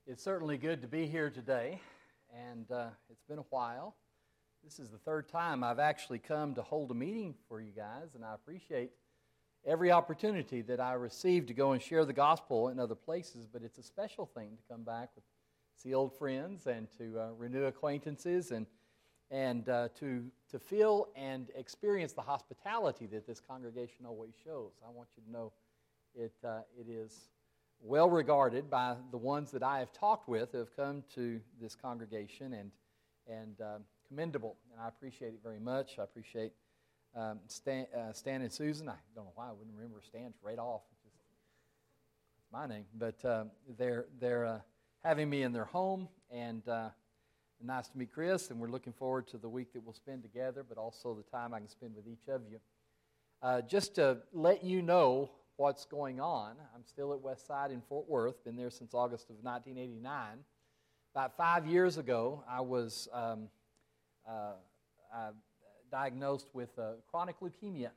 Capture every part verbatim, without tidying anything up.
It's certainly good to be here today, and uh, it's been a while. This is the third time I've actually come to hold a meeting for you guys, and I appreciate every opportunity that I receive to go and share the gospel in other places, but it's a special thing to come back with see old friends and to uh, renew acquaintances and and uh, to to feel and experience the hospitality that this congregation always shows. I want you to know it uh, it is well regarded by the ones that I have talked with who have come to this congregation, and and uh, commendable, and I appreciate it very much. I appreciate um, Stan, uh, Stan and Susan. I don't know why I wouldn't remember Stan's right off. It's just it's my name, but uh, they're they're uh, having me in their home, and uh, nice to meet Chris, and we're looking forward to the week that we'll spend together, but also the time I can spend with each of you. Uh, just to let you know what's going on, I'm still at Westside in Fort Worth, been there since August of nineteen eighty-nine. About five years ago, I was um, uh, uh, diagnosed with uh, chronic leukemia,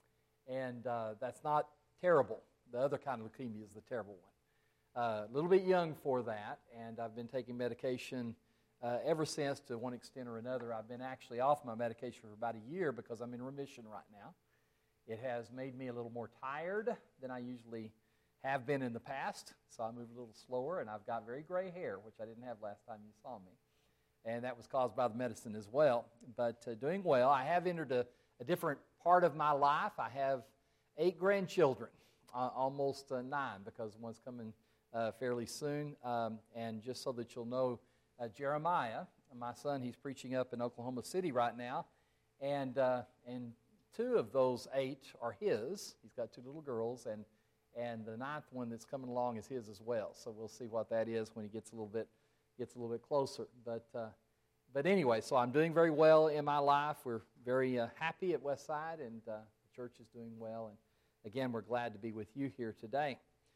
and uh, that's not terrible. The other kind of leukemia is the terrible one. Uh, a little bit young for that, and I've been taking medication uh, ever since to one extent or another. I've been actually off my medication for about a year because I'm in remission right now. It has made me a little more tired than I usually have been in the past, so I move a little slower, and I've got very gray hair, which I didn't have last time you saw me, and that was caused by the medicine as well. But uh, doing well. I have entered a, a different part of my life. I have eight grandchildren, uh, almost uh, nine, because one's coming uh, fairly soon. Um, and just so that you'll know, uh, Jeremiah, my son, he's preaching up in Oklahoma City right now, and uh, and two of those eight are his. He's got two little girls, and and the ninth one that's coming along is his as well. So we'll see what that is when he gets a little bit gets a little bit closer. But uh, but anyway, so I'm doing very well in my life. We're very uh, happy at Westside, and uh, the church is doing well. And again, we're glad to be with you here today.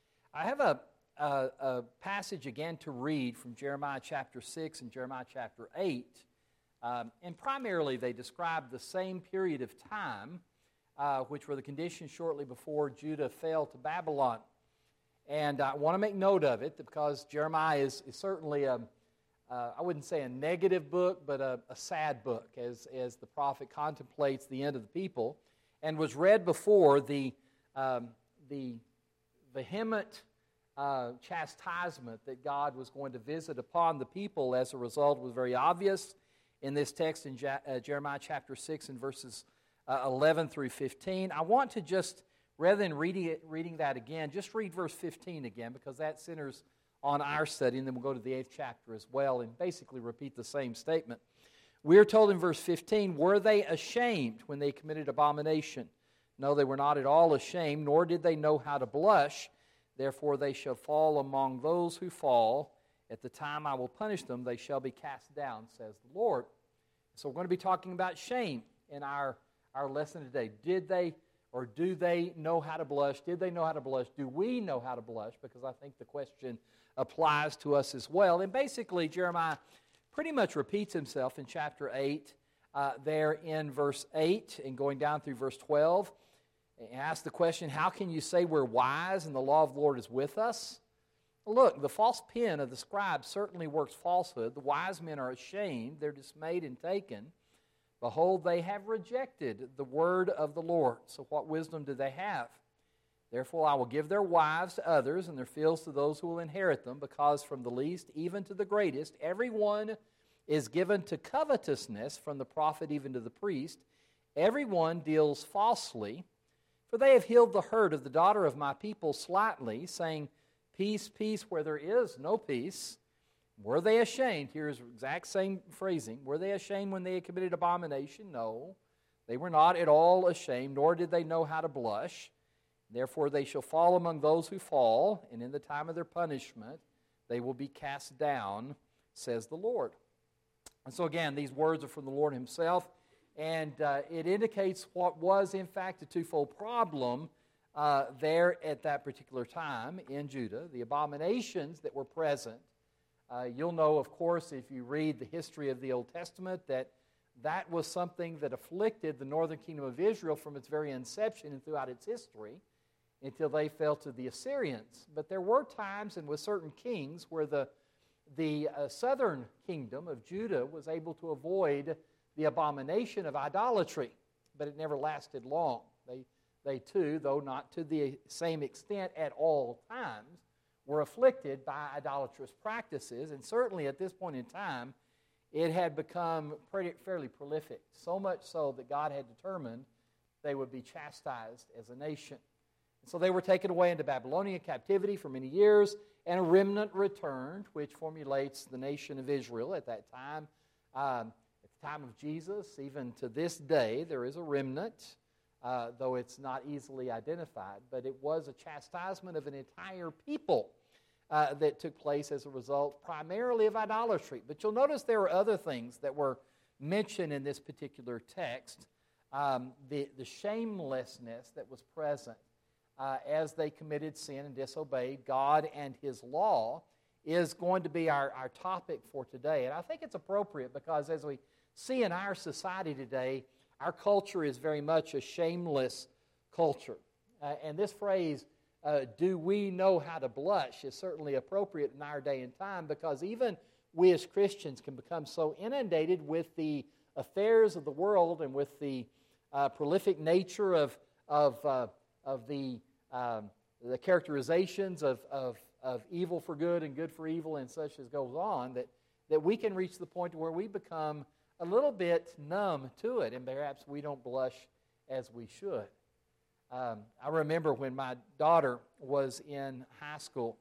I have a, a, a passage again to read from Jeremiah chapter six and Jeremiah chapter eight. Um, and primarily they describe the same period of time, uh, which were the conditions shortly before Judah fell to Babylon. And I want to make note of it because Jeremiah is, is certainly, a, uh, I wouldn't say a negative book, but a, a sad book as, as the prophet contemplates the end of the people, and was read before the, um, the vehement uh, chastisement that God was going to visit upon the people as a result was very obvious in this text in Je- uh, Jeremiah chapter six and verses uh, eleven through fifteen. I want to just, rather than reading it, reading that again, just read verse fifteen again, because that centers on our study, and then we'll go to the eighth chapter as well and basically repeat the same statement. We are told in verse fifteen, "Were they ashamed when they committed abomination? No, they were not at all ashamed, nor did they know how to blush. Therefore they shall fall among those who fall. At the time I will punish them, they shall be cast down, says the Lord." So we're going to be talking about shame in our, our lesson today. Did they or do they know how to blush? Did they know how to blush? Do we know how to blush? Because I think the question applies to us as well. And basically, Jeremiah pretty much repeats himself in chapter eight, uh, there in verse eight, and going down through verse twelve. He asks the question, how can you say we're wise and the law of the Lord is with us? Look, the false pen of the scribe certainly works falsehood. The wise men are ashamed. They're dismayed and taken. Behold, they have rejected the word of the Lord. So what wisdom do they have? Therefore I will give their wives to others and their fields to those who will inherit them, because from the least even to the greatest, everyone is given to covetousness, from the prophet even to the priest. Everyone deals falsely, for they have healed the hurt of the daughter of my people slightly, saying, peace, peace, where there is no peace. Were they ashamed? Here's exact same phrasing. Were they ashamed when they had committed abomination? No, they were not at all ashamed, nor did they know how to blush. Therefore they shall fall among those who fall, and in the time of their punishment they will be cast down, says the Lord. And so again, these words are from the Lord himself, and uh, it indicates what was in fact a twofold problem Uh, there at that particular time in Judah, the abominations that were present. Uh, you'll know, of course, if you read the history of the Old Testament, that that was something that afflicted the northern kingdom of Israel from its very inception and throughout its history until they fell to the Assyrians. But there were times and with certain kings where the the uh, southern kingdom of Judah was able to avoid the abomination of idolatry, but it never lasted long. They, they too, though not to the same extent at all times, were afflicted by idolatrous practices, and certainly at this point in time, it had become pretty, fairly prolific, so much so that God had determined they would be chastised as a nation. And so they were taken away into Babylonian captivity for many years, and a remnant returned, which formulates the nation of Israel at that time. Um, at the time of Jesus, even to this day, there is a remnant, uh, though it's not easily identified. But it was a chastisement of an entire people uh, that took place as a result primarily of idolatry. But you'll notice there were other things that were mentioned in this particular text. Um, the, the shamelessness that was present uh, as they committed sin and disobeyed God and His law is going to be our, our topic for today. And I think it's appropriate because as we see in our society today, our culture is very much a shameless culture. Uh, and this phrase, uh, do we know how to blush, is certainly appropriate in our day and time because even we as Christians can become so inundated with the affairs of the world and with the uh, prolific nature of, of, uh, of the, um, the characterizations of, of, of evil for good and good for evil and such as goes on, that, that we can reach the point where we become a little bit numb to it, and perhaps we don't blush as we should. Um, I remember when my daughter was in high school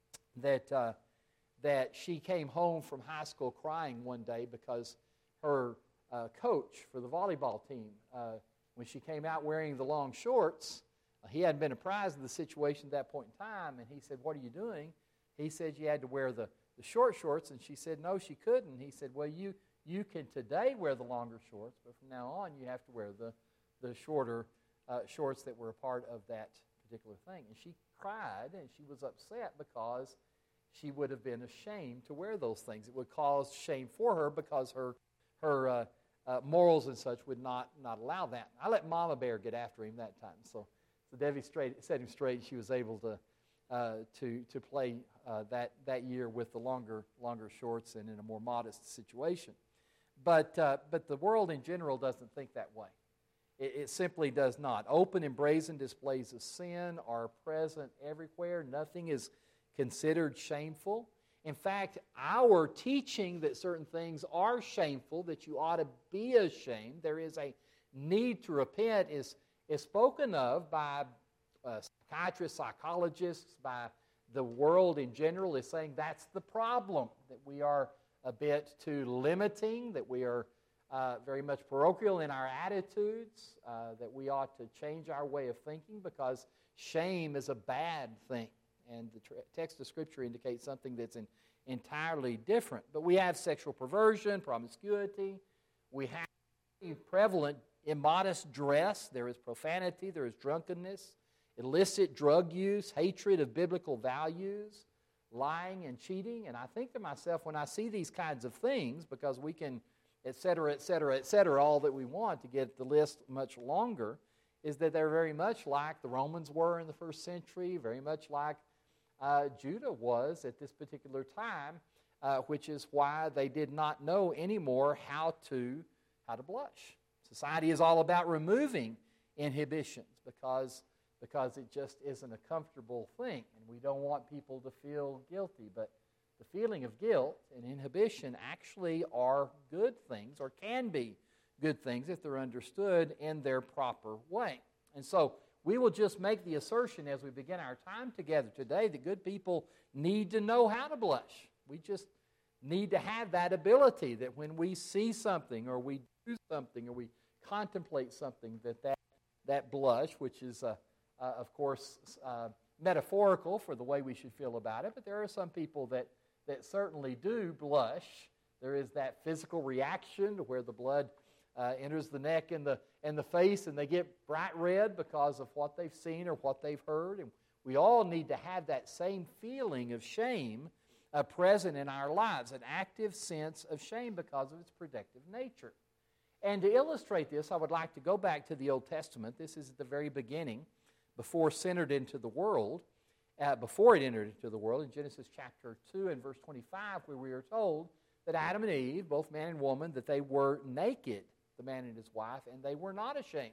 that uh, that she came home from high school crying one day because her uh, coach for the volleyball team, uh, when she came out wearing the long shorts, uh, he hadn't been apprised of the situation at that point in time, and he said, "What are you doing?" He said, "You had to wear the, the short shorts," and she said, "No, she couldn't." He said, "Well, you you can today wear the longer shorts, but from now on you have to wear the, the shorter uh, shorts that were a part of that particular thing." And she cried, and she was upset because she would have been ashamed to wear those things. It would cause shame for her because her her uh, uh, morals and such would not, not allow that. I let Mama Bear get after him that time. So, so Debbie straight, set him straight. She was able to uh, to to play uh, that that year with the longer longer shorts and in a more modest situation. But uh, but the world in general doesn't think that way. It, it simply does not. Open and brazen displays of sin are present everywhere. Nothing is considered shameful. In fact, our teaching that certain things are shameful, that you ought to be ashamed, there is a need to repent, is, is spoken of by uh, psychiatrists, psychologists, by the world in general, is saying that's the problem, that we are a bit too limiting, that we are uh, very much parochial in our attitudes, uh, that we ought to change our way of thinking because shame is a bad thing. And the tr- text of Scripture indicates something that's in, entirely different. But we have sexual perversion, promiscuity. We have prevalent immodest dress. There is profanity. There is drunkenness, illicit drug use, hatred of biblical values, lying and cheating. And I think to myself, when I see these kinds of things, because we can, et cetera, et cetera, et cetera, all that we want to get the list much longer, is that they're very much like the Romans were in the first century, very much like Uh, Judah was at this particular time, uh, which is why they did not know anymore how to how to blush. Society is all about removing inhibitions because because it just isn't a comfortable thing, and we don't want people to feel guilty. But the feeling of guilt and inhibition actually are good things, or can be good things if they're understood in their proper way. And so we will just make the assertion as we begin our time together today that good people need to know how to blush. We just need to have that ability that when we see something or we do something or we contemplate something, that that, that blush, which is, uh, uh, of course, uh, metaphorical for the way we should feel about it, but there are some people that, that certainly do blush. There is that physical reaction to where the blood Uh, enters the neck and the and the face, and they get bright red because of what they've seen or what they've heard. And we all need to have that same feeling of shame uh, present in our lives, an active sense of shame because of its protective nature. And to illustrate this, I would like to go back to the Old Testament. This is at the very beginning, before sin entered into the world. uh, before it entered into the world, in Genesis chapter two and verse twenty-five, where we are told that Adam and Eve, both man and woman, that they were naked, the man and his wife, and they were not ashamed.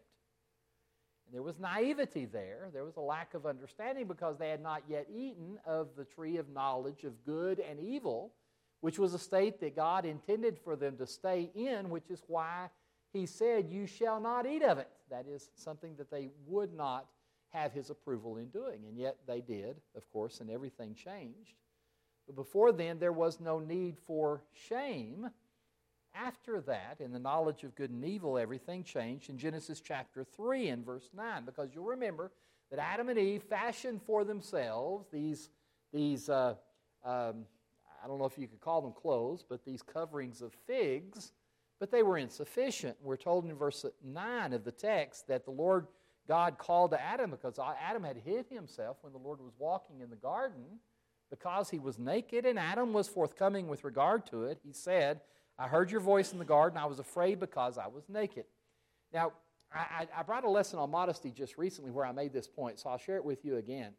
And there was naivety there. There was a lack of understanding because they had not yet eaten of the tree of knowledge of good and evil, which was a state that God intended for them to stay in, which is why He said, you shall not eat of it. That is something that they would not have His approval in doing. And yet they did, of course, and everything changed. But before then, there was no need for shame. After that, in the knowledge of good and evil, everything changed in Genesis chapter three and verse nine, because you'll remember that Adam and Eve fashioned for themselves these, these uh, um, I don't know if you could call them clothes, but these coverings of figs, but they were insufficient. We're told in verse nine of the text that the Lord God called to Adam because Adam had hid himself when the Lord was walking in the garden because he was naked, and Adam was forthcoming with regard to it. He said, I heard your voice in the garden. I was afraid because I was naked. Now, I, I brought a lesson on modesty just recently where I made this point, so I'll share it with you again.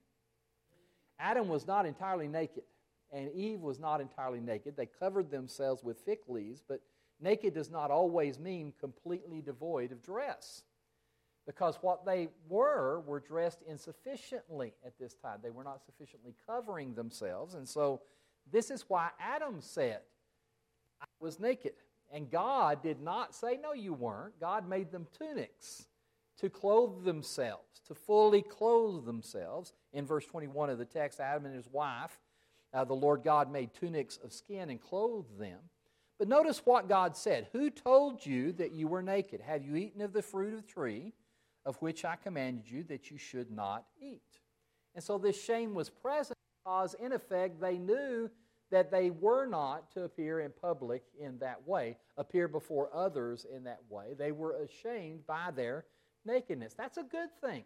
Adam was not entirely naked, and Eve was not entirely naked. They covered themselves with fig leaves, but naked does not always mean completely devoid of dress, because what they were were dressed insufficiently at this time. They were not sufficiently covering themselves, and so this is why Adam said, I was naked. And God did not say, no, you weren't. God made them tunics to clothe themselves, to fully clothe themselves. In verse twenty-one of the text, Adam and his wife, uh, the Lord God made tunics of skin and clothed them. But notice what God said. Who told you that you were naked? Have you eaten of the fruit of the tree of which I commanded you that you should not eat? And so this shame was present because, in effect, they knew that they were not to appear in public in that way, appear before others in that way. They were ashamed by their nakedness. That's a good thing.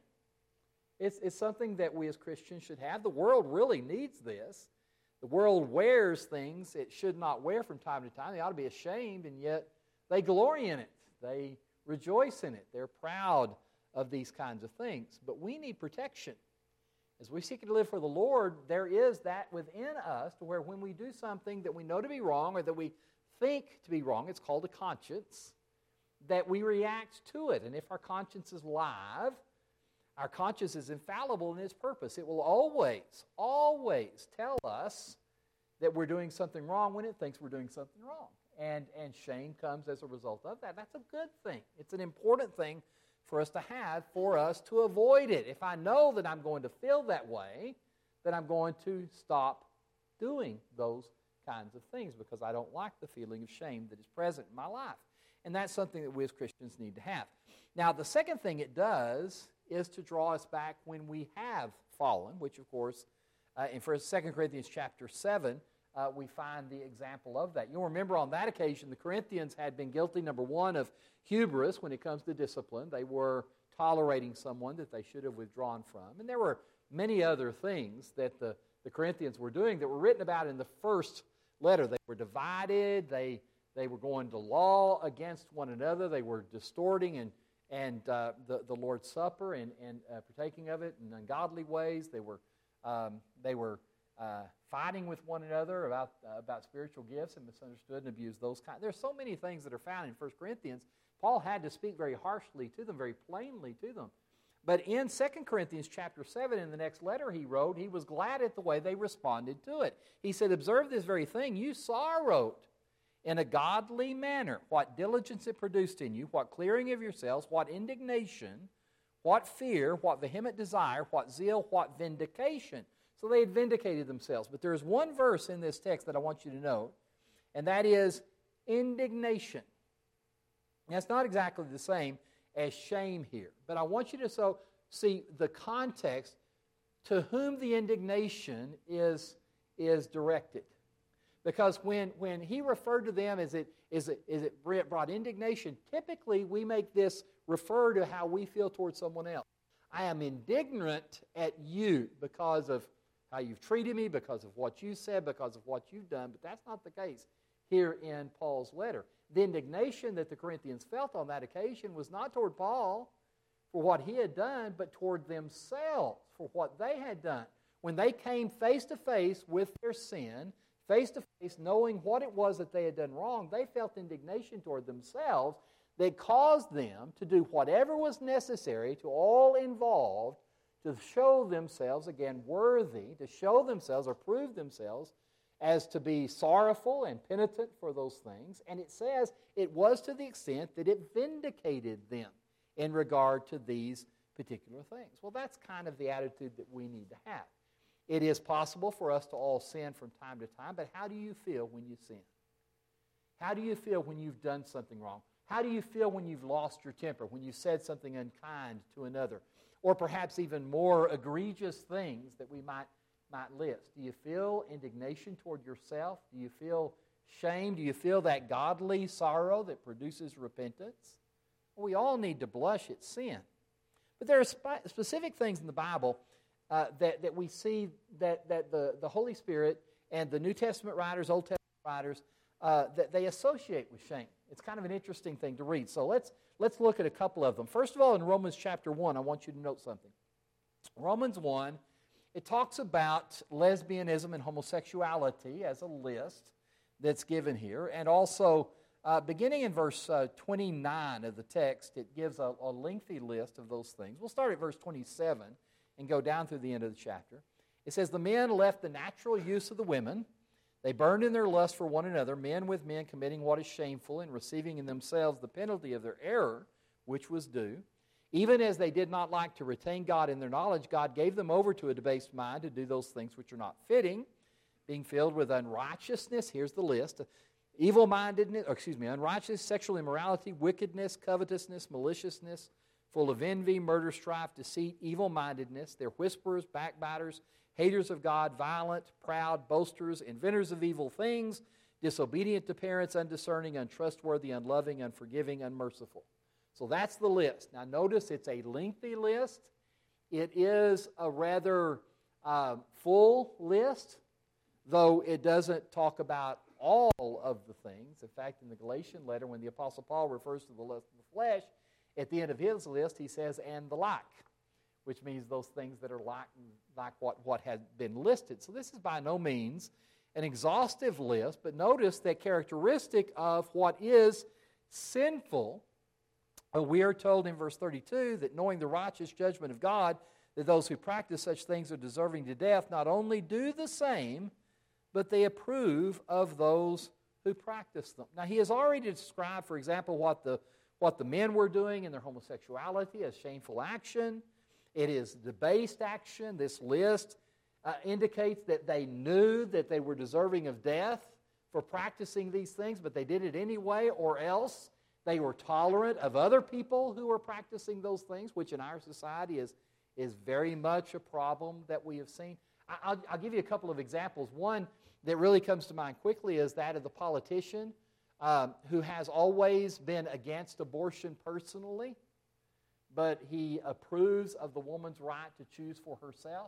It's, it's something that we as Christians should have. The world really needs this. The world wears things it should not wear from time to time. They ought to be ashamed, and yet they glory in it. They rejoice in it. They're proud of these kinds of things. But we need protection. As we seek to live for the Lord, there is that within us to where when we do something that we know to be wrong or that we think to be wrong, it's called a conscience, that we react to it. And if our conscience is live, our conscience is infallible in its purpose. It will always, always tell us that we're doing something wrong when it thinks we're doing something wrong. And, and shame comes as a result of that. That's a good thing. It's an important thing for us to have, for us to avoid it. If I know that I'm going to feel that way, then I'm going to stop doing those kinds of things because I don't like the feeling of shame that is present in my life. And that's something that we as Christians need to have. Now, the second thing it does is to draw us back when we have fallen, which, of course, uh, in Second Corinthians chapter seven, uh, we find the example of that. You'll remember on that occasion, the Corinthians had been guilty, number one, of hubris when it comes to discipline. They were tolerating someone that they should have withdrawn from. And there were many other things that the, the Corinthians were doing that were written about in the first letter. They were divided. They, they were going to law against one another. They were distorting and, and uh, the, the Lord's Supper and, and uh, partaking of it in ungodly ways. They were, um, they were uh, fighting with one another about, uh, about spiritual gifts and misunderstood and abused those kinds. There's so many things that are found in First Corinthians. Paul had to speak very harshly to them, very plainly to them. But in Second Corinthians chapter seven, in the next letter he wrote, he was glad at the way they responded to it. He said, observe this very thing. You sorrowed in a godly manner. What diligence it produced in you, what clearing of yourselves, what indignation, what fear, what vehement desire, what zeal, what vindication. So they had vindicated themselves. But there is one verse in this text that I want you to note, and that is indignation. Now, it's not exactly the same as shame here, but I want you to so see the context to whom the indignation is, is directed. Because when, when he referred to them as it, is it, is it brought indignation, typically we make this refer to how we feel towards someone else. I am indignant at you because of how you've treated me, because of what you said, because of what you've done, but that's not the case here in Paul's letter. The indignation that the Corinthians felt on that occasion was not toward Paul for what he had done, but toward themselves for what they had done. when they came face to face with their sin, face to face knowing what it was that they had done wrong, they felt indignation toward themselves that caused them to do whatever was necessary to all involved to show themselves, again, worthy, to show themselves or prove themselves as to be sorrowful and penitent for those things. And it says it was to the extent that it vindicated them in regard to these particular things. Well, that's kind of the attitude that we need to have. It is possible for us to all sin from time to time, but how do you feel when you sin? How do you feel when you've done something wrong? How do you feel when you've lost your temper, when you said something unkind to another? Or perhaps even more egregious things that we might, might list. Do you feel indignation toward yourself? Do you feel shame? Do you feel that godly sorrow that produces repentance? Well, we all need to blush at sin. But there are spe- specific things in the Bible uh, that, that we see that, that the, the Holy Spirit and the New Testament writers, Old Testament writers, uh, that they associate with shame. It's kind of an interesting thing to read. So let's Let's look at a couple of them. First of all, in Romans chapter one, I want you to note something. Romans one, it talks about lesbianism and homosexuality as a list that's given here. And also, uh, beginning in verse uh, twenty-nine of the text, it gives a, a lengthy list of those things. We'll start at verse twenty-seven and go down through the end of the chapter. It says, the men left the natural use of the women. They burned in their lust for one another, men with men committing what is shameful and receiving in themselves the penalty of their error, which was due. Even as they did not like to retain God in their knowledge, God gave them over to a debased mind to do those things which are not fitting, being filled with unrighteousness. Here's the list. Evil-mindedness, or excuse me, unrighteousness, sexual immorality, wickedness, covetousness, maliciousness, full of envy, murder, strife, deceit, evil-mindedness. They're whisperers, backbiters, haters of God, violent, proud, boasters, inventors of evil things, disobedient to parents, undiscerning, untrustworthy, unloving, unforgiving, unmerciful. So that's the list. Now notice it's a lengthy list. It is a rather uh, full list, though it doesn't talk about all of the things. In fact, in the Galatian letter, when the Apostle Paul refers to the lust of the flesh, at the end of his list, he says, and the like, which means those things that are like, like what, what has been listed. So this is by no means an exhaustive list, but notice that characteristic of what is sinful, uh, we are told in verse thirty-two that knowing the righteous judgment of God, that those who practice such things are deserving to death, not only do the same, but they approve of those who practice them. Now he has already described, for example, what the, what the men were doing in their homosexuality as shameful action. It is debased action. This list uh, indicates that they knew that they were deserving of death for practicing these things, but they did it anyway, or else they were tolerant of other people who were practicing those things, which in our society is, is very much a problem that we have seen. I, I'll, I'll give you a couple of examples. One that really comes to mind quickly is that of the politician um, who has always been against abortion personally, but he approves of the woman's right to choose for herself.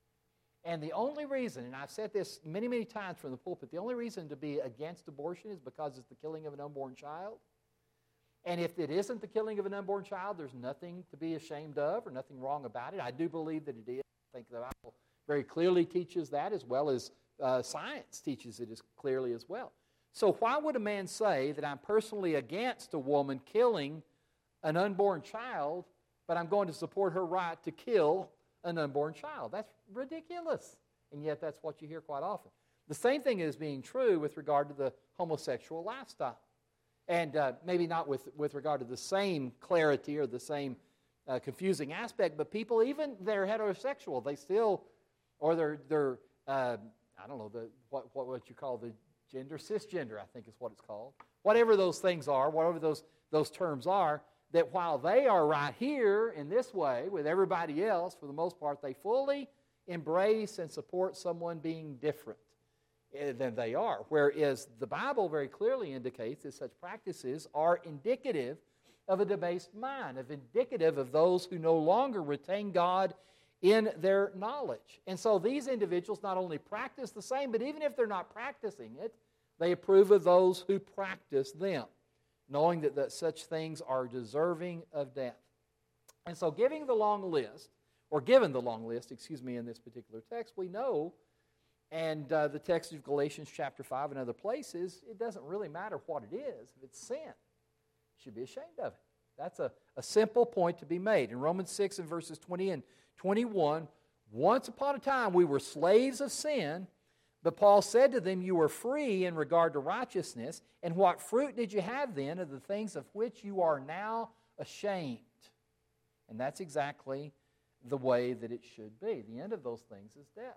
And the only reason, and I've said this many, many times from the pulpit, the only reason to be against abortion is because it's the killing of an unborn child. And if it isn't the killing of an unborn child, there's nothing to be ashamed of or nothing wrong about it. I do believe that it is. I think the Bible very clearly teaches that, as well as uh, science teaches it as clearly as well. So why would a man say that I'm personally against a woman killing an unborn child, but I'm going to support her right to kill an unborn child? That's ridiculous. And yet that's what you hear quite often. The same thing is being true with regard to the homosexual lifestyle. And uh, maybe not with, with regard to the same clarity or the same uh, confusing aspect, but people, even they're heterosexual, they still, or they're, they're uh, I don't know, the, what, what, what you call the gender, cisgender, I think is what it's called. Whatever those things are, whatever those, those terms are, that while they are right here in this way with everybody else, for the most part, they fully embrace and support someone being different than they are. Whereas the Bible very clearly indicates that such practices are indicative of a debased mind, of indicative of those who no longer retain God in their knowledge. And so these individuals not only practice the same, but even if they're not practicing it, they approve of those who practice them, knowing that, that such things are deserving of death. And so giving the long list, or given the long list, excuse me, in this particular text, we know, and uh, the text of Galatians chapter five and other places, it doesn't really matter what it is. If it's sin, you should be ashamed of it. That's a, a simple point to be made. In Romans six and verses twenty and twenty-one, once upon a time we were slaves of sin, but Paul said to them, you were free in regard to righteousness, and what fruit did you have then of the things of which you are now ashamed? And that's exactly the way that it should be. The end of those things is death.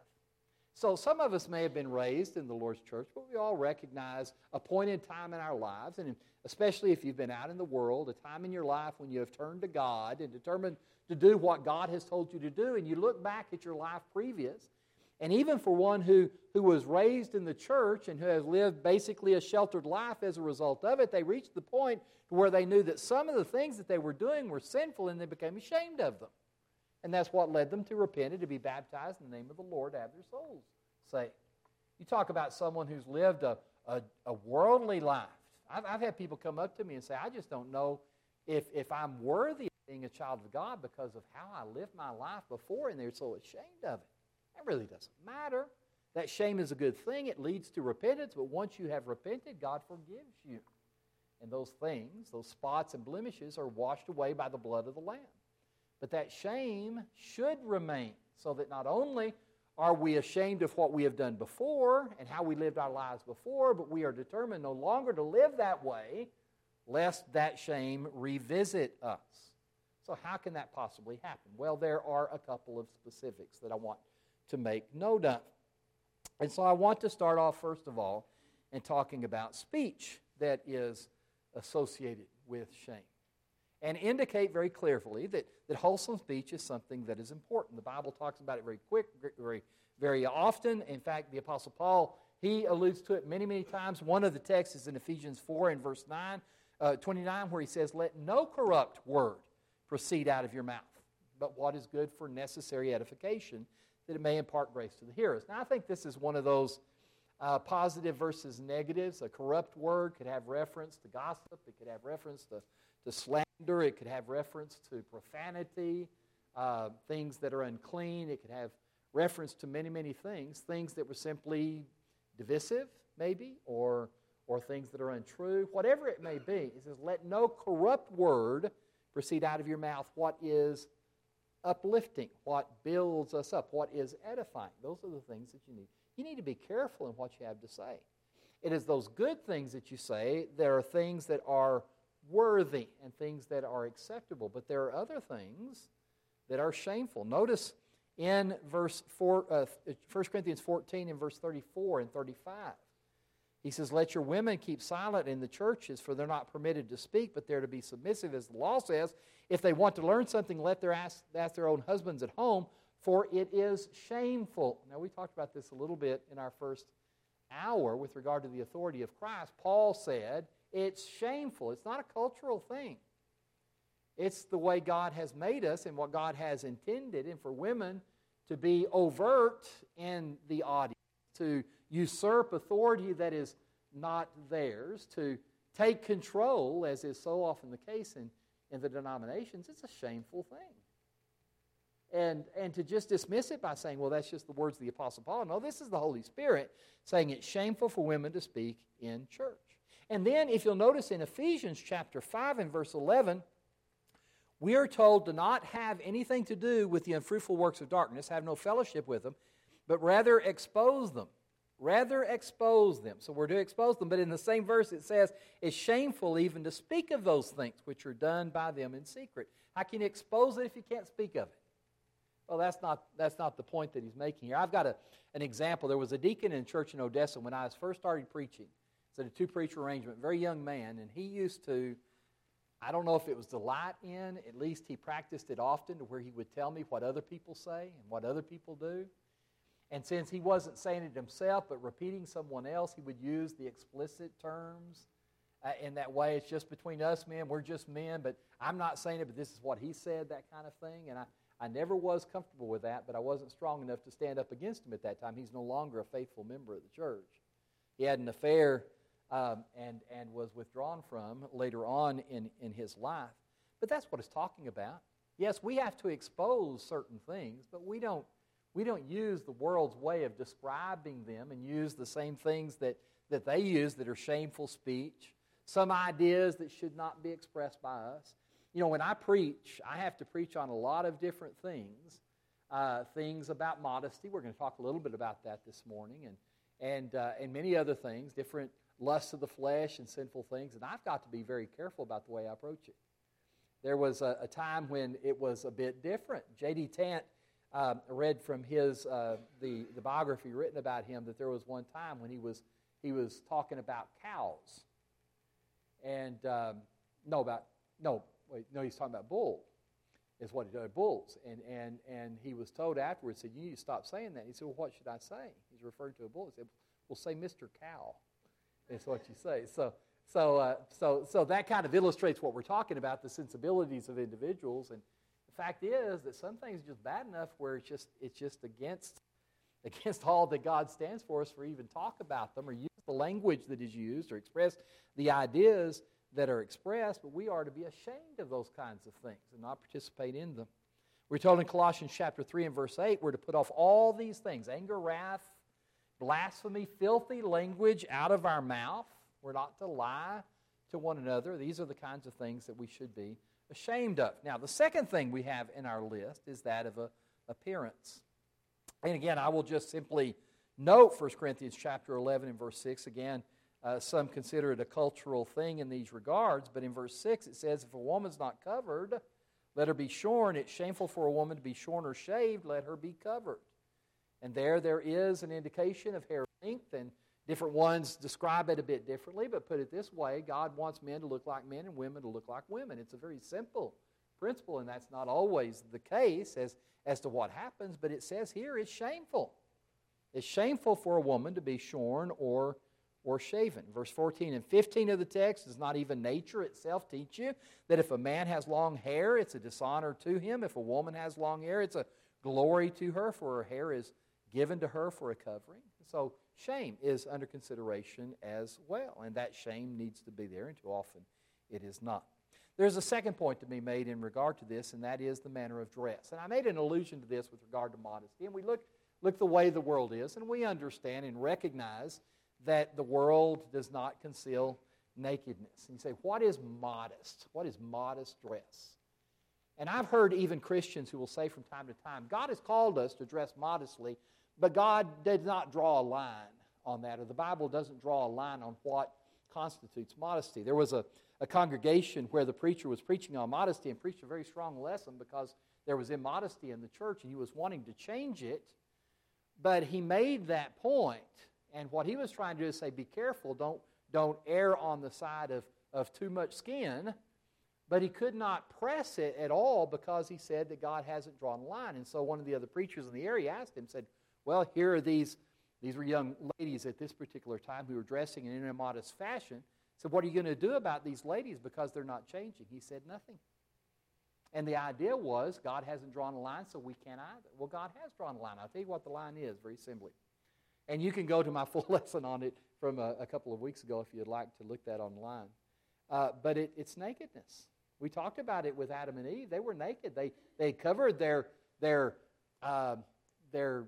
So some of us may have been raised in the Lord's church, but we all recognize a point in time in our lives, and especially if you've been out in the world, a time in your life when you have turned to God and determined to do what God has told you to do, and you look back at your life previous, and even for one who, who was raised in the church and who has lived basically a sheltered life as a result of it, they reached the point to where they knew that some of the things that they were doing were sinful, and they became ashamed of them. And that's what led them to repent and to be baptized in the name of the Lord to have their souls saved. You talk about someone who's lived a, a, a worldly life. I've, I've had people come up to me and say, I just don't know if, if I'm worthy of being a child of God because of how I lived my life before, and they're so ashamed of it. That really doesn't matter. That shame is a good thing. It leads to repentance, but once you have repented, God forgives you. And those things, those spots and blemishes are washed away by the blood of the Lamb. But that shame should remain, so that not only are we ashamed of what we have done before and how we lived our lives before, but we are determined no longer to live that way, lest that shame revisit us. So how can that possibly happen? Well, there are a couple of specifics that I want to make note of. And so I want to start off, first of all, in talking about speech that is associated with shame, and indicate very clearly that, that wholesome speech is something that is important. The Bible talks about it very quick, very, very often. In fact, the Apostle Paul, he alludes to it many, many times. One of the texts is in Ephesians four and verse nine, uh, twenty-nine, where he says, let no corrupt word proceed out of your mouth, but what is good for necessary edification, that it may impart grace to the hearers. Now, I think this is one of those uh, positive versus negatives. A corrupt word could have reference to gossip. It could have reference to, to slander. It could have reference to profanity, uh, things that are unclean. It could have reference to many, many things, things that were simply divisive, maybe, or, or things that are untrue. Whatever it may be, it says, let no corrupt word proceed out of your mouth. What is uplifting, what builds us up, what is edifying. Those are the things that you need. You need to be careful in what you have to say. It is those good things that you say. There are things that are worthy and things that are acceptable, but there are other things that are shameful. Notice in verse four, uh, First Corinthians fourteen and verse thirty-four and thirty-five. He says, let your women keep silent in the churches, for they're not permitted to speak, but they're to be submissive, as the law says. If they want to learn something, let them ask, ask their own husbands at home, for it is shameful. Now, we talked about this a little bit in our first hour with regard to the authority of Christ. Paul said it's shameful. It's not a cultural thing. It's the way God has made us and what God has intended, and for women to be overt in the audience, to usurp authority that is not theirs, to take control, as is so often the case in, in the denominations. It's a shameful thing. And, and to just dismiss it by saying, well, that's just the words of the Apostle Paul. No, this is the Holy Spirit saying it's shameful for women to speak in church. And then, if you'll notice in Ephesians chapter five and verse eleven, we are told to not have anything to do with the unfruitful works of darkness, have no fellowship with them, but rather expose them. Rather expose them. So we're to expose them, but in the same verse it says, it's shameful even to speak of those things which are done by them in secret. How can you expose it if you can't speak of it? Well, that's not, that's not the point that he's making here. I've got a, an example. There was a deacon in a church in Odessa when I was first started preaching. It's a two-preacher arrangement, very young man, and he used to, I don't know if it was delight in, at least he practiced it often to where he would tell me what other people say and what other people do. And since he wasn't saying it himself but repeating someone else, he would use the explicit terms. Uh, in that way, it's just between us men, we're just men, but I'm not saying it, but this is what he said, that kind of thing. And I, I never was comfortable with that, but I wasn't strong enough to stand up against him at that time. He's no longer a faithful member of the church. He had an affair um, and, and was withdrawn from later on in, in his life. But that's what it's talking about. Yes, we have to expose certain things, but we don't we don't use the world's way of describing them and use the same things that, that they use that are shameful speech, some ideas that should not be expressed by us. You know, when I preach, I have to preach on a lot of different things, uh, things about modesty. We're going to talk a little bit about that this morning, and and uh, and many other things, different lusts of the flesh and sinful things, and I've got to be very careful about the way I approach it. There was a, a time when it was a bit different. J D Tant uh, read from his uh, the the biography written about him that there was one time when he was he was talking about cows, and um, no about no wait no he's talking about bull, is what he did, bulls, and and and he was told afterwards, said, you need to stop saying that. He said, well, what should I say? He's referring to a bull. He said, well, say Mister Cow. Is what you say. So. So, uh, so, so that kind of illustrates what we're talking about, the sensibilities of individuals. And the fact is that some things are just bad enough where it's just it's just against against all that God stands for us for even talk about them or use the language that is used or express the ideas that are expressed. But we are to be ashamed of those kinds of things and not participate in them. We're told in Colossians chapter three and verse eight, we're to put off all these things: anger, wrath, blasphemy, filthy language out of our mouth. We're not to lie to one another. These are the kinds of things that we should be ashamed of. Now, the second thing we have in our list is that of a, appearance. And again, I will just simply note First Corinthians chapter eleven and verse six. Again, uh, some consider it a cultural thing in these regards, but in verse six it says, if a woman's not covered, let her be shorn. It's shameful for a woman to be shorn or shaved. Let her be covered. And there, there is an indication of hair length, and different ones describe it a bit differently, but put it this way, God wants men to look like men and women to look like women. It's a very simple principle, and that's not always the case as, as to what happens, but it says here it's shameful. It's shameful for a woman to be shorn or, or shaven. Verse fourteen and fifteen of the text does not even nature itself teach you that if a man has long hair, it's a dishonor to him. If a woman has long hair, it's a glory to her, for her hair is given to her for a covering. So shame is under consideration as well, and that shame needs to be there, and too often it is not. There's a second point to be made in regard to this, and that is the manner of dress. And I made an allusion to this with regard to modesty, and we look, look the way the world is, and we understand and recognize that the world does not conceal nakedness. And you say, what is modest? What is modest dress? And I've heard even Christians who will say from time to time, God has called us to dress modestly, but God did not draw a line on that, or the Bible doesn't draw a line on what constitutes modesty. There was a, a congregation where the preacher was preaching on modesty and preached a very strong lesson because there was immodesty in the church, and he was wanting to change it, but he made that point, and what he was trying to do is say, be careful, don't, don't err on the side of, of too much skin, but he could not press it at all because he said that God hasn't drawn a line. And so one of the other preachers in the area asked him, said, well, here are these, these were young ladies at this particular time who were dressing in an immodest fashion. So what are you going to do about these ladies because they're not changing? He said nothing. And the idea was God hasn't drawn a line, so we can't either. Well, God has drawn a line. I'll tell you what the line is very simply. And you can go to my full lesson on it from a, a couple of weeks ago if you'd like to look that online. Uh, but it, it's nakedness. We talked about it with Adam and Eve. They were naked. They they covered their their uh, their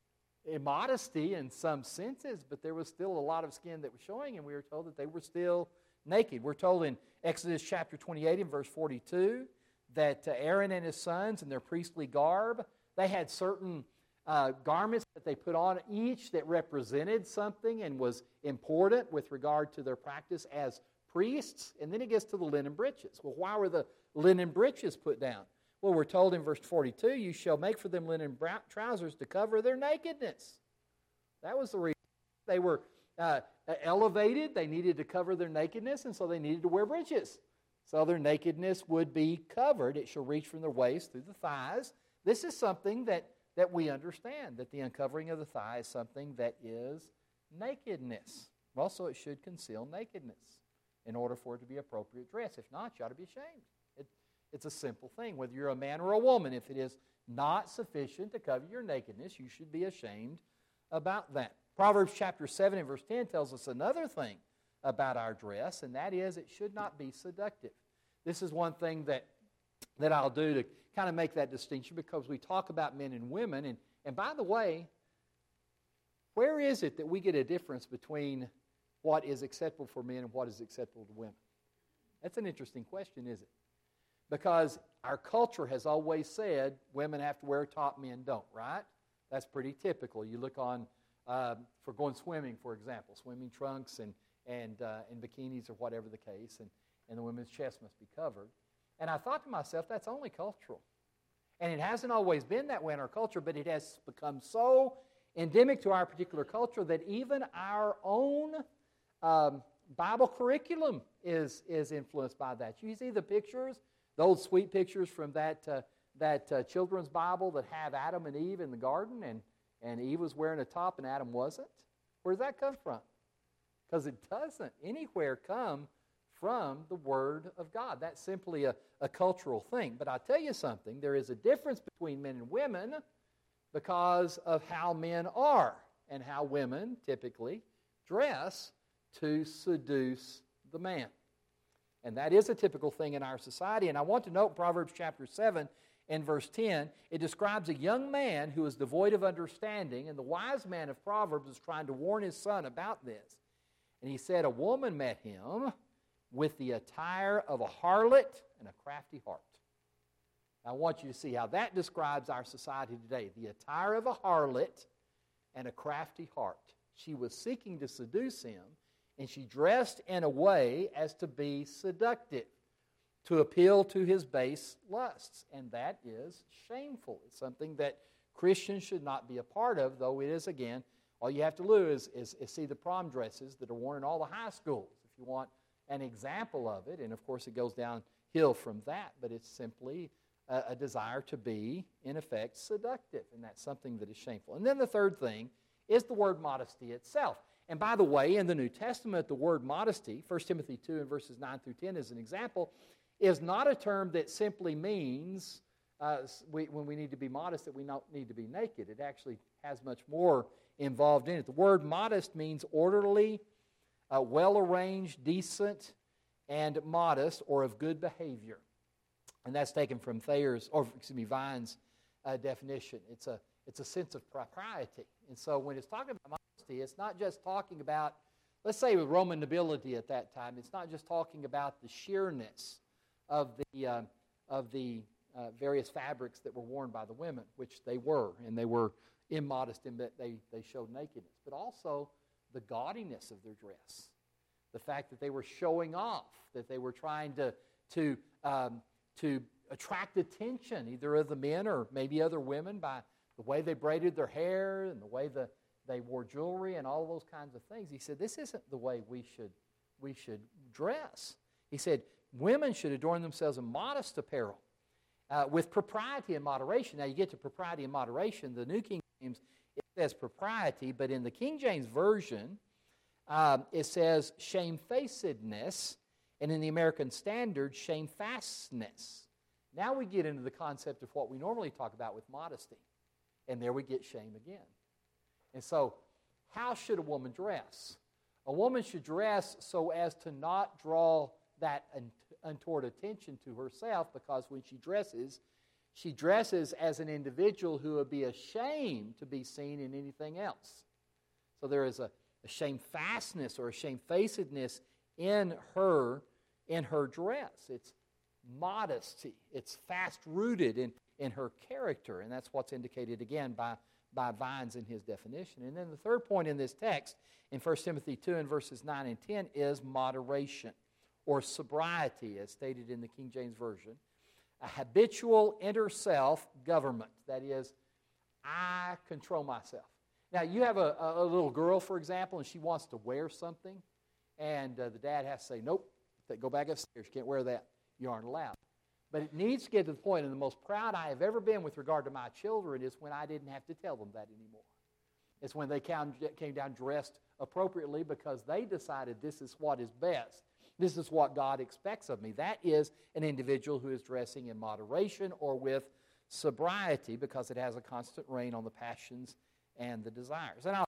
immodesty in some senses, but there was still a lot of skin that was showing, and we were told that they were still naked. We're told in Exodus chapter twenty-eight and verse forty-two that uh, Aaron and his sons in their priestly garb, they had certain uh, garments that they put on each that represented something and was important with regard to their practice as priests. And then it gets to the linen breeches. Well, why were the linen breeches put down? Well, we're told in verse forty-two, you shall make for them linen trousers to cover their nakedness. That was the reason. They were uh, elevated. They needed to cover their nakedness, and so they needed to wear breeches. So their nakedness would be covered. It shall reach from their waist through the thighs. This is something that, that we understand, that the uncovering of the thigh is something that is nakedness. Also, it should conceal nakedness in order for it to be appropriate dress. If not, you ought to be ashamed. It, it's a simple thing. Whether you're a man or a woman, if it is not sufficient to cover your nakedness, you should be ashamed about that. Proverbs chapter seven and verse ten tells us another thing about our dress, and that is it should not be seductive. This is one thing that that I'll do to kind of make that distinction, because we talk about men and women. And, and by the way, where is it that we get a difference between what is acceptable for men and what is acceptable to women? That's an interesting question, isn't it? Because our culture has always said women have to wear a top, men don't, right? That's pretty typical. You look on, uh, for going swimming, for example, swimming trunks and, and, uh, and bikinis or whatever the case, and, and the women's chest must be covered. And I thought to myself, that's only cultural. And it hasn't always been that way in our culture, but it has become so endemic to our particular culture that even our own um, Bible curriculum is, is influenced by that. You see the pictures, the old sweet pictures from that, uh, that uh, children's Bible that have Adam and Eve in the garden, and, and Eve was wearing a top and Adam wasn't? Where does that come from? Because it doesn't anywhere come from the Word of God. That's simply a, a cultural thing. But I'll tell you something, there is a difference between men and women because of how men are and how women typically dress to seduce the man. And that is a typical thing in our society. And I want to note Proverbs chapter seven and verse ten. It describes a young man who is devoid of understanding, and the wise man of Proverbs is trying to warn his son about this. And he said, a woman met him with the attire of a harlot and a crafty heart. Now, I want you to see how that describes our society today. The attire of a harlot and a crafty heart. She was seeking to seduce him, and she dressed in a way as to be seductive, to appeal to his base lusts. And that is shameful. It's something that Christians should not be a part of, though it is, again, all you have to do is, is, is see the prom dresses that are worn in all the high schools if you want an example of it. And, of course, it goes downhill from that, but it's simply a, a desire to be, in effect, seductive, and that's something that is shameful. And then the third thing is the word modesty itself. And by the way, in the New Testament, the word modesty, First Timothy two and verses nine through ten as an example, is not a term that simply means uh, we, when we need to be modest that we don't need to be naked. It actually has much more involved in it. The word modest means orderly, uh, well-arranged, decent, and modest, or of good behavior. And that's taken from Thayer's, or excuse me, Vine's uh, definition. It's a, it's a sense of propriety. And so when it's talking about modesty, it's not just talking about, let's say with Roman nobility at that time, it's not just talking about the sheerness of the, uh, of the uh, various fabrics that were worn by the women, which they were, and they were immodest in that they, they showed nakedness, but also the gaudiness of their dress, the fact that they were showing off, that they were trying to, to, um, to attract attention, either of the men or maybe other women, by the way they braided their hair and the way the, they wore jewelry and all those kinds of things. He said, this isn't the way we should, we should dress. He said, women should adorn themselves in modest apparel, uh, with propriety and moderation. Now, you get to propriety and moderation. The New King James, it says propriety, but in the King James Version, um, it says shamefacedness, and in the American Standard, shamefastness. Now we get into the concept of what we normally talk about with modesty, and there we get shame again. And so, how should a woman dress? A woman should dress so as to not draw that untoward attention to herself, because when she dresses, she dresses as an individual who would be ashamed to be seen in anything else. So there is a, a shamefastness or a shamefacedness in her, in her dress. It's modesty. It's fast-rooted in, in her character, and that's what's indicated again by, by Vines in his definition. And then the third point in this text, in First Timothy two and verses nine and ten, is moderation, or sobriety, as stated in the King James Version. A habitual inner self government. That is, I control myself. Now, you have a, a little girl, for example, and she wants to wear something, and uh, the dad has to say, nope, go back upstairs, you can't wear that. You aren't allowed. But it needs to get to the point, and the most proud I have ever been with regard to my children is when I didn't have to tell them that anymore. It's when they came, came down dressed appropriately because they decided this is what is best. This is what God expects of me. That is an individual who is dressing in moderation or with sobriety, because it has a constant rein on the passions and the desires. And I'll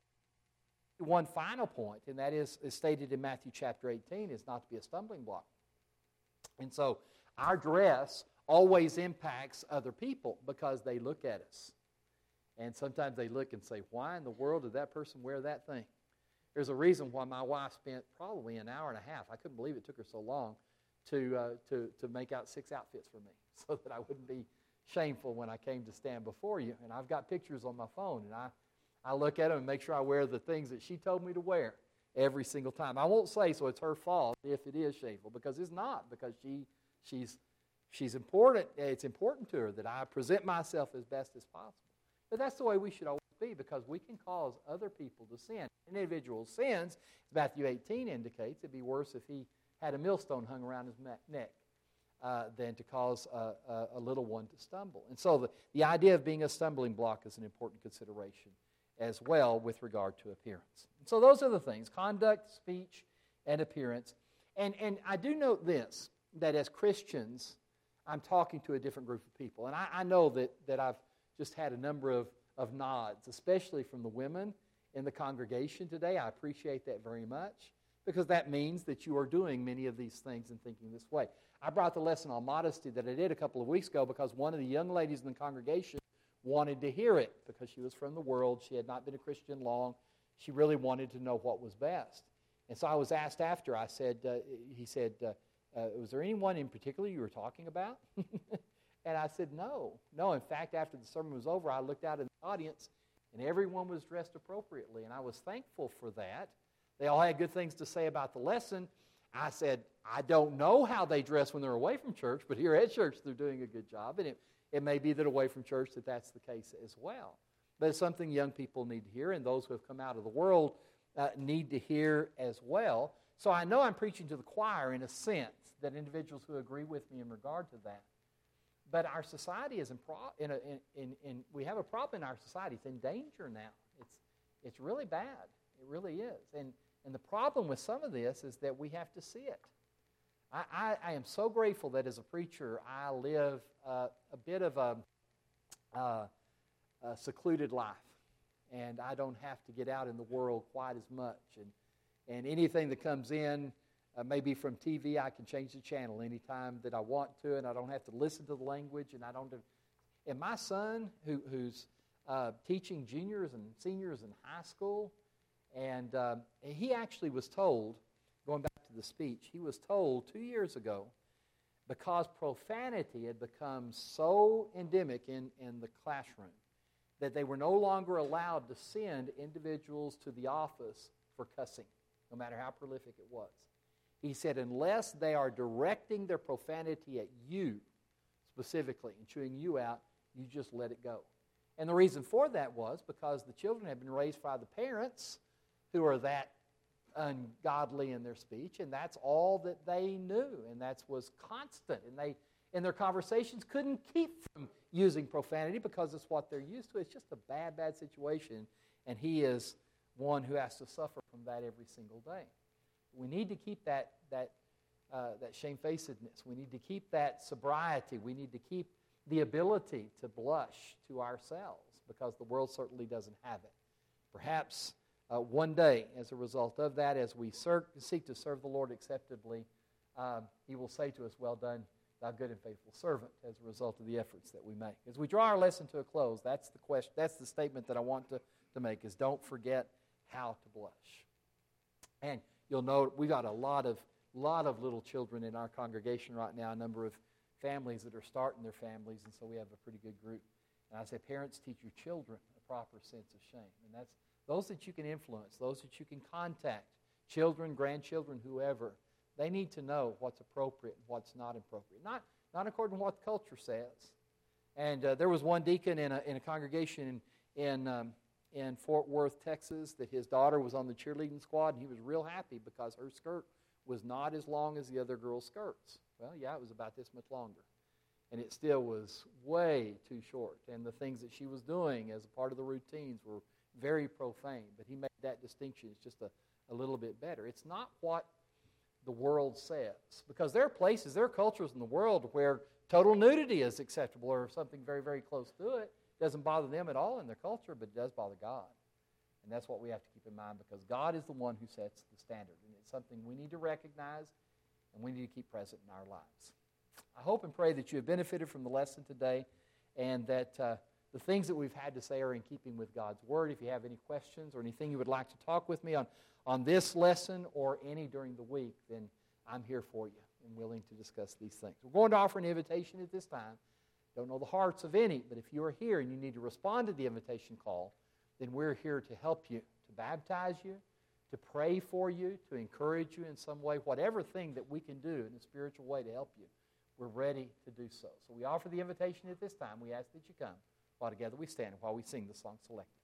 one final point, and that is, is stated in Matthew chapter eighteen, is not to be a stumbling block. And so our dress always impacts other people because they look at us. And sometimes they look and say, why in the world did that person wear that thing? There's a reason why my wife spent probably an hour and a half. I couldn't believe it took her so long to, uh, to, to make out six outfits for me so that I wouldn't be shameful when I came to stand before you. And I've got pictures on my phone, and I, I look at them and make sure I wear the things that she told me to wear every single time. I won't say so it's her fault if it is shameful, because it's not, because she she's she's important. It's important to her that I present myself as best as possible. But that's the way we should always be, because we can cause other people to sin. An individual sins, as Matthew eighteen indicates, it'd be worse if he had a millstone hung around his neck uh, than to cause a, a, a little one to stumble. And so the, the idea of being a stumbling block is an important consideration as well with regard to appearance. And so those are the things: conduct, speech, and appearance. And, and I do note this, that as Christians, I'm talking to a different group of people. And I, I know that, that I've just had a number of, of nods, especially from the women in the congregation today. I appreciate that very much, because that means that you are doing many of these things and thinking this way. I brought the lesson on modesty that I did a couple of weeks ago because one of the young ladies in the congregation wanted to hear it because she was from the world. She had not been a Christian long. She really wanted to know what was best. And so I was asked after, I said, uh, he said, uh, uh, was there anyone in particular you were talking about? And I said, no. No, in fact, after the sermon was over, I looked out in the audience, and everyone was dressed appropriately, and I was thankful for that. They all had good things to say about the lesson. I said, I don't know how they dress when they're away from church, but here at church they're doing a good job, and it, it may be that away from church that that's the case as well. But it's something young people need to hear, and those who have come out of the world uh, need to hear as well. So I know I'm preaching to the choir in a sense, that individuals who agree with me in regard to that. But our society is in, pro- in, a, in, in, in we have a problem in our society. It's in danger now. It's, it's really bad. It really is. And, and the problem with some of this is that we have to see it. I, I, I am so grateful that as a preacher I live uh, a bit of a, uh, a secluded life. And I don't have to get out in the world quite as much. And, and anything that comes in, Uh, maybe from T V, I can change the channel anytime that I want to, and I don't have to listen to the language, and I don't have, and my son, who, who's uh, teaching juniors and seniors in high school, and uh, he actually was told, going back to the speech, he was told two years ago, because profanity had become so endemic in, in the classroom, that they were no longer allowed to send individuals to the office for cussing, no matter how prolific it was. He said, unless they are directing their profanity at you specifically and chewing you out, you just let it go. And the reason for that was because the children had been raised by the parents who are that ungodly in their speech, and that's all that they knew, and that was constant. And they, in their conversations, couldn't keep from using profanity because it's what they're used to. It's just a bad, bad situation, and he is one who has to suffer from that every single day. We need to keep that that uh, that shamefacedness. We need to keep that sobriety. We need to keep the ability to blush to ourselves, because the world certainly doesn't have it. Perhaps uh, one day, as a result of that, as we ser- seek to serve the Lord acceptably, um, He will say to us, "Well done, thou good and faithful servant," as a result of the efforts that we make. As we draw our lesson to a close, that's the question. That's the statement that I want to, to make: is don't forget how to blush. And you'll note we've got a lot of lot of little children in our congregation right now, a number of families that are starting their families, and so we have a pretty good group. And I say, parents, teach your children a proper sense of shame. And that's those that you can influence, those that you can contact, children, grandchildren, whoever, they need to know what's appropriate and what's not appropriate. Not, not according to what the culture says. And uh, there was one deacon in a, in a congregation in, in um, in Fort Worth, Texas, that his daughter was on the cheerleading squad, and he was real happy because her skirt was not as long as the other girls' skirts. Well, yeah, it was about this much longer. And it still was way too short. And the things that she was doing as a part of the routines were very profane. But he made that distinction. It's just a, a little bit better. It's not what the world says. Because there are places, there are cultures in the world where total nudity is acceptable, or something very, very close to it. It doesn't bother them at all in their culture, but it does bother God. And that's what we have to keep in mind, because God is the one who sets the standard. And it's something we need to recognize and we need to keep present in our lives. I hope and pray that you have benefited from the lesson today and that uh, the things that we've had to say are in keeping with God's Word. If you have any questions or anything you would like to talk with me on, on this lesson or any during the week, then I'm here for you and willing to discuss these things. We're going to offer an invitation at this time. Don't know the hearts of any, but if you are here and you need to respond to the invitation call, then we're here to help you, to baptize you, to pray for you, to encourage you in some way, whatever thing that we can do in a spiritual way to help you. We're ready to do so. So we offer the invitation at this time. We ask that you come while together we stand and while we sing the song Select.